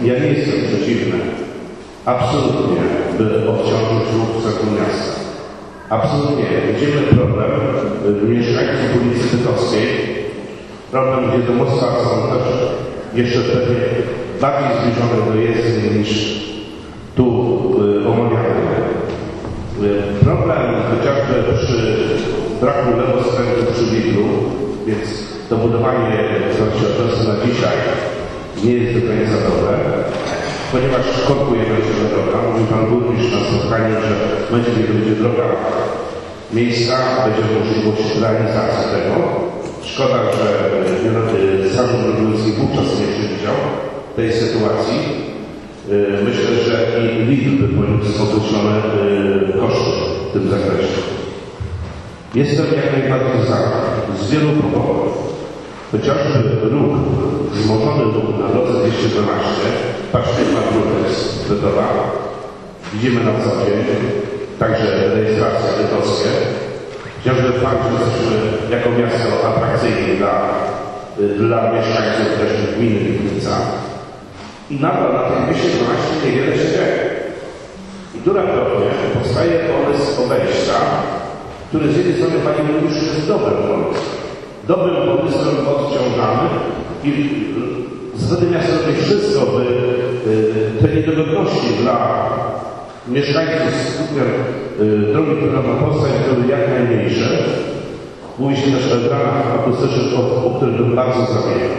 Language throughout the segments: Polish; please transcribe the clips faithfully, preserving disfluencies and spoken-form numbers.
Ja nie jestem przeciwny, absolutnie, by odciążyć ruch w centrum miasta. Absolutnie. Widzimy problem mieszkańców ulicy Bydgoskiej. Problem, gdzie domostwa są też jeszcze pewnie bardziej zbliżone do jezdni niż tu y, omawiane. Y, problem chociażby przy braku lewoskrętu przy Lidlu, więc dobudowanie odnosu na dzisiaj nie jest do końca dobre, ponieważ korkujemy się do droga. Mówi Pan Burmistrz na spotkaniu, że w momencie, kiedy będzie droga miejska, będzie możliwość realizacji tego. Szkoda, że Zarząd Drogowy wówczas nie przewidział tej sytuacji. Myślę, że i Lidl by poniósł określone koszty w tym zakresie. Jestem jak najbardziej za, z wielu powodów. Chociażby ruch, wzmożony ruch na drodze dwieście dwanaście, patrzcie na drogę z Bytowa, widzimy na co dzień, także rejestracje bydgoskie. Chociażby fakt, że jesteśmy jako miasto atrakcyjne dla, dla mieszkańców też gminy Gliwica. I nadal na tym dwieście dwanaście niewiele się dzieje. I wielokrotnie powstaje pomysł obejścia, który z jednej strony, Panie Burmistrzu, jest dobrym pomysłem. Dobrym pomysłem odciążamy i Wtedy miasto robi wszystko, by te niedogodności dla mieszkańców z skutkiem drogi, która ma powstać, były jak najmniejsze. Mówi się też o ekranach akustycznych, o których bym bardzo zabiegał.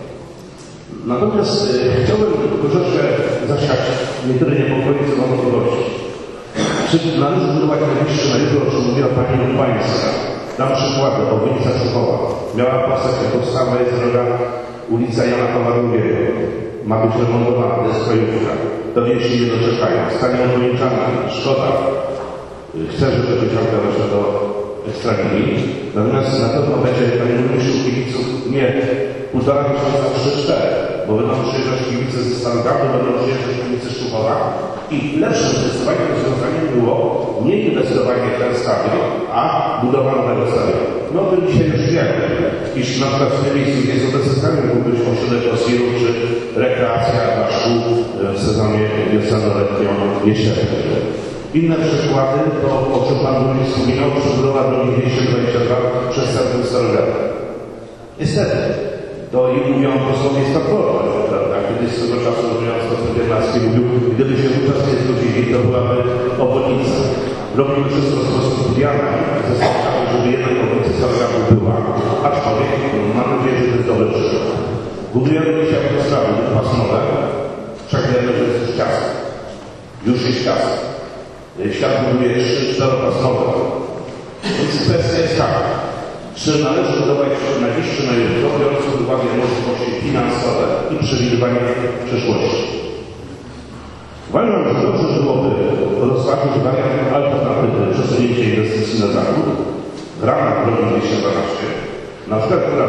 Natomiast chciałbym troszeczkę zasiać niektóre niepokoje co do wątpliwości. Czy należy budować najbliższe na jutro, o czym mówiła Pani Lubańska? Dam przykłady, obwodnica Szuchowa. Miała powstać jako podstawa, jest droga ulica Jana Pawła drugiego. Ma być remontowana, to jest krojówka. To wieści nie doczekają. Stanie ograniczana, szkoda. Chcę, żeby wyciągnęła się do Ekstraligi. Natomiast na pewno będzie, Panie Burmistrzu, kibiców nie półtora miesiąca, trzy cztery, bo będą przyjeżdżać kibice ze Starogardu, będą przyjeżdżać kibice Szczuchowa i lepszym zdecydowanie rozwiązaniem było nie inwestowanie w ten stadion, a budowa nowego stadionu. No to dzisiaj już wiemy, iż na przykład w tym miejscu, gdzie z obecnościami mógł być ośrodek osirów czy rekreacja dla szkół w sezonie wiosenno-letnio-jesiennym. Inne przykłady to, o czym Pan Burmistrz wspominał, przebudowa drogi dwieście dwadzieścia dwa przez centrum Starogardu. Niestety, to i mówią posłowie z Platformy, prawda? Kiedyś z tego czasu mówiąc o Biernacki mówił, gdyby się wówczas nie zgodzili, to byłaby obwodnica. Robimy wszystko w sposób studialny, zastanawiamy, żeby jednak obwodnica Starogardu była, aczkolwiek mam nadzieję, że to jest dobry przykład. Budujemy dzisiaj autostrady pasmowe, wszak wiemy, że jest już ciasno. Już jest ciasno. Świat buduje trzy czteropasmowe. Więc kwestia jest taka. Czy należy budować najbliższy na jutro, biorąc pod uwagę możliwości finansowe i przewidywania przyszłości? Uważam, że dobrze byłoby rozważyć wariant alternatywny przesunięcia inwestycji na zachód w ramach drogi dwieście dwanaście. Na przykład, która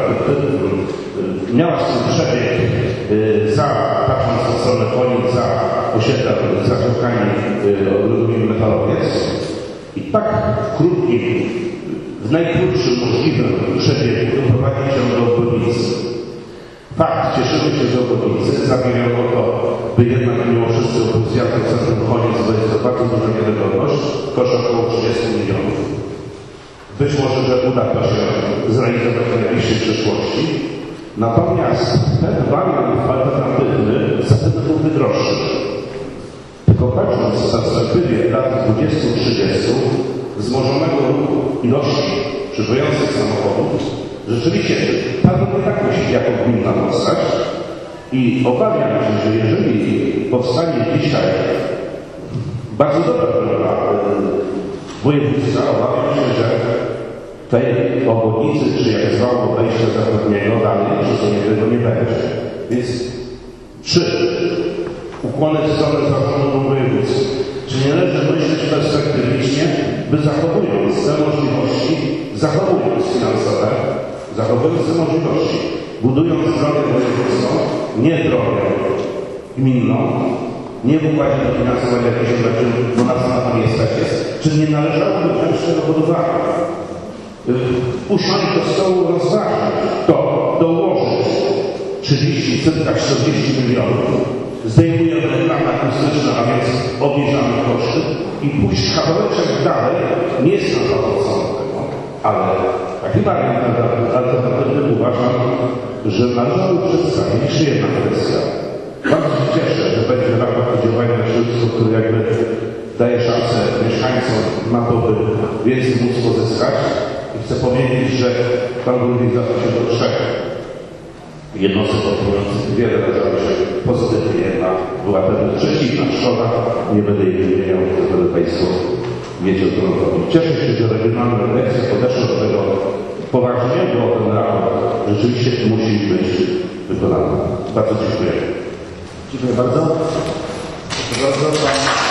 miała swój przebieg za, patrząc na stronę Konic, za osiedla, za Czerkami ogrodowym Metalowiec i tak w krótkim, w najkrótszym możliwym przebiegu doprowadzić się do obwodnicy. Fakt, cieszymy się z obwodnicy, zabieram o to, by jednak mimo wszystko zjazdy w centrum Koniec, bo jest to bardzo duża niedogodność, kosztuje około trzydzieści milionów. Być może, że uda to się zrealizować w najbliższej przyszłości. Natomiast ten wariant alternatywny zapewne byłby droższy. Tylko patrząc w perspektywie lat dwudziestu trzydziestu wzmożonego ruchu ilości przybyjących samochodów, rzeczywiście ta droga tak musi jako gminna powstać i obawiam się, że jeżeli powstanie dzisiaj bardzo dobra droga województwa, obawiam się, że tej obwodnicy, czy jak zwało wejścia zachodniego dalej, że tego nie będzie. Więc czy ukłony w stronę zarządu województwa, czy nie należy myśleć perspektywicznie, by zachowując te możliwości, zachowując finansowe, zachowując te możliwości, budując drogę wojewódzką, nie drogę gminną, nie w układzie dofinansowania jakiegoś obecnym, bo nas na to nie stać jest, czy nie należałoby wziąć tego pod uwagę? Usiąść do stołu rozważyć to, dołożyć trzydzieści, czterdzieści milionów, zdejmujemy ekran akustyczny, a więc obniżamy koszty i pójść kawałeczek dalej, nie jest na to tego, ale taki wariant alternatywny uważam, że należało przedstawić jeszcze jedna kwestia. Bardzo się cieszę, że będzie raport o działaniu na środowisku, który jakby daje szansę mieszkańcom na to, by więcej móc pozyskać. I chcę powiedzieć, że pan burmistrz zwraca się do trzech jednostek odpowiadających wiele razy się pozytywnie, jedna była pewnie przeciwna. Szkoda, nie będę jej wymieniał, żeby Państwo wiecie o co chodzi. Cieszę się, że regionalne lekcje podeszły do tego poważnie, bo ten raport rzeczywiście musi być wykonany. Bardzo dziękuję. Dziękuję bardzo. Proszę bardzo. Pan...